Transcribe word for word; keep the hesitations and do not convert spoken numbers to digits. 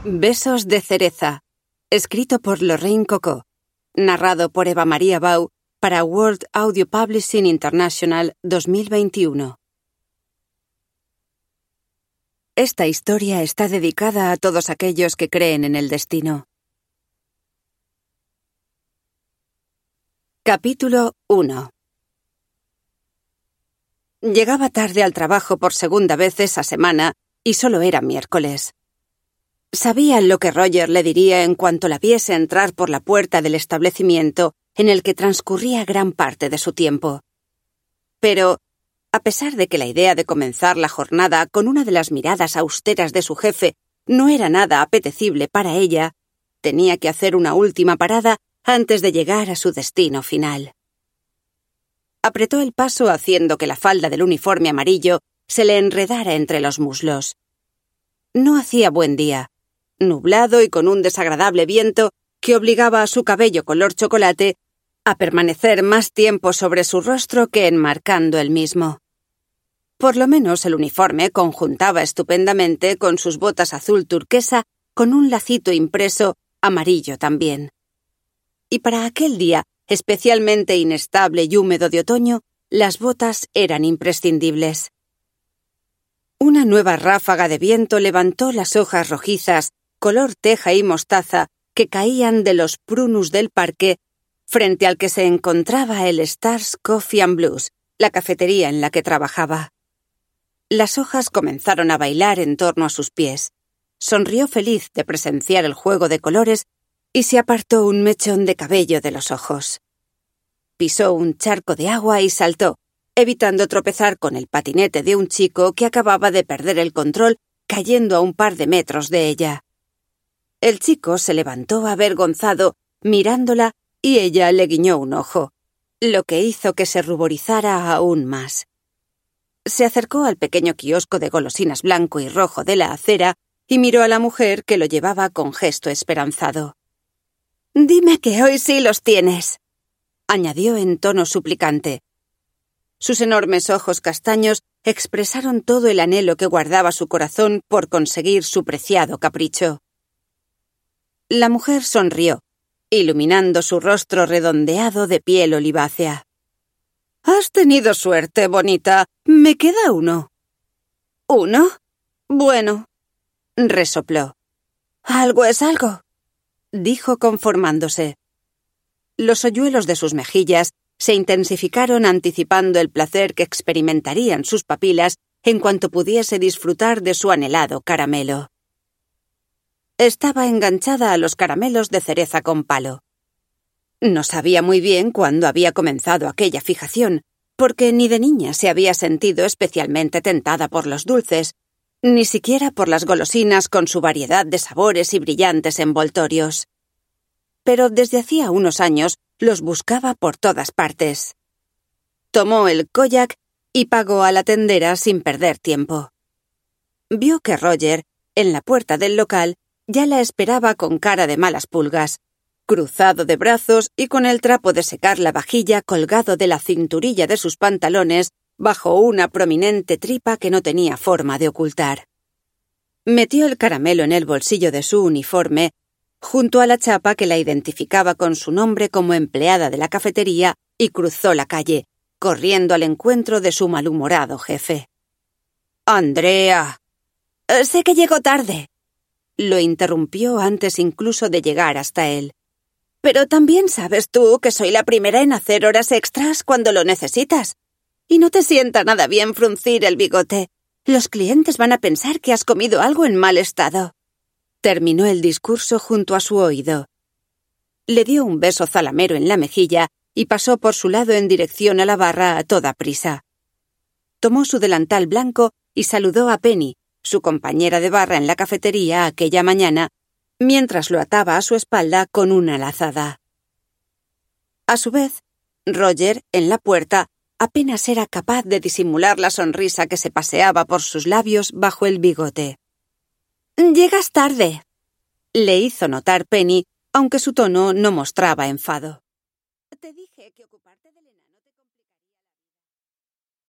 Besos de cereza, escrito por Lorraine Coco, narrado por Eva María Bau para World Audio Publishing International dos mil veintiuno. Esta historia está dedicada a todos aquellos que creen en el destino. Capítulo uno. Llegaba tarde al trabajo por segunda vez esa semana y solo era miércoles. Sabía lo que Roger le diría en cuanto la viese entrar por la puerta del establecimiento en el que transcurría gran parte de su tiempo. Pero, a pesar de que la idea de comenzar la jornada con una de las miradas austeras de su jefe no era nada apetecible para ella, tenía que hacer una última parada antes de llegar a su destino final. Apretó el paso haciendo que la falda del uniforme amarillo se le enredara entre los muslos. No hacía buen día, nublado y con un desagradable viento que obligaba a su cabello color chocolate a permanecer más tiempo sobre su rostro que enmarcando el mismo. Por lo menos el uniforme conjuntaba estupendamente con sus botas azul turquesa con un lacito impreso amarillo también. Y para aquel día, especialmente inestable y húmedo de otoño, las botas eran imprescindibles. Una nueva ráfaga de viento levantó las hojas rojizas, color teja y mostaza, que caían de los prunus del parque, frente al que se encontraba el Stars Coffee and Blues, la cafetería en la que trabajaba. Las hojas comenzaron a bailar en torno a sus pies. Sonrió feliz de presenciar el juego de colores y se apartó un mechón de cabello de los ojos. Pisó un charco de agua y saltó, evitando tropezar con el patinete de un chico que acababa de perder el control cayendo a un par de metros de ella. El chico se levantó avergonzado, mirándola, y ella le guiñó un ojo, lo que hizo que se ruborizara aún más. Se acercó al pequeño kiosco de golosinas blanco y rojo de la acera y miró a la mujer que lo llevaba con gesto esperanzado. «Dime que hoy sí los tienes», añadió en tono suplicante. Sus enormes ojos castaños expresaron todo el anhelo que guardaba su corazón por conseguir su preciado capricho. La mujer sonrió, iluminando su rostro redondeado de piel olivácea. «Has tenido suerte, bonita. Me queda uno». «¿Uno? Bueno», resopló. «Algo es algo», dijo conformándose. Los hoyuelos de sus mejillas se intensificaron anticipando el placer que experimentarían sus papilas en cuanto pudiese disfrutar de su anhelado caramelo. Estaba enganchada a los caramelos de cereza con palo. No sabía muy bien cuándo había comenzado aquella fijación, porque ni de niña se había sentido especialmente tentada por los dulces, ni siquiera por las golosinas con su variedad de sabores y brillantes envoltorios. Pero desde hacía unos años los buscaba por todas partes. Tomó el koyak y pagó a la tendera sin perder tiempo. Vio que Roger, en la puerta del local, ya la esperaba con cara de malas pulgas, cruzado de brazos y con el trapo de secar la vajilla colgado de la cinturilla de sus pantalones bajo una prominente tripa que no tenía forma de ocultar. Metió el caramelo en el bolsillo de su uniforme, junto a la chapa que la identificaba con su nombre como empleada de la cafetería, y cruzó la calle, corriendo al encuentro de su malhumorado jefe. «Andrea». «Sé que llego tarde», lo interrumpió antes incluso de llegar hasta él. «Pero también sabes tú que soy la primera en hacer horas extras cuando lo necesitas. Y no te sienta nada bien fruncir el bigote. Los clientes van a pensar que has comido algo en mal estado». Terminó el discurso junto a su oído. Le dio un beso zalamero en la mejilla y pasó por su lado en dirección a la barra a toda prisa. Tomó su delantal blanco y saludó a Penny, su compañera de barra en la cafetería aquella mañana, mientras lo ataba a su espalda con una lazada. A su vez, Roger, en la puerta, apenas era capaz de disimular la sonrisa que se paseaba por sus labios bajo el bigote. «Llegas tarde», le hizo notar Penny, aunque su tono no mostraba enfado. «Te dije que ocuparte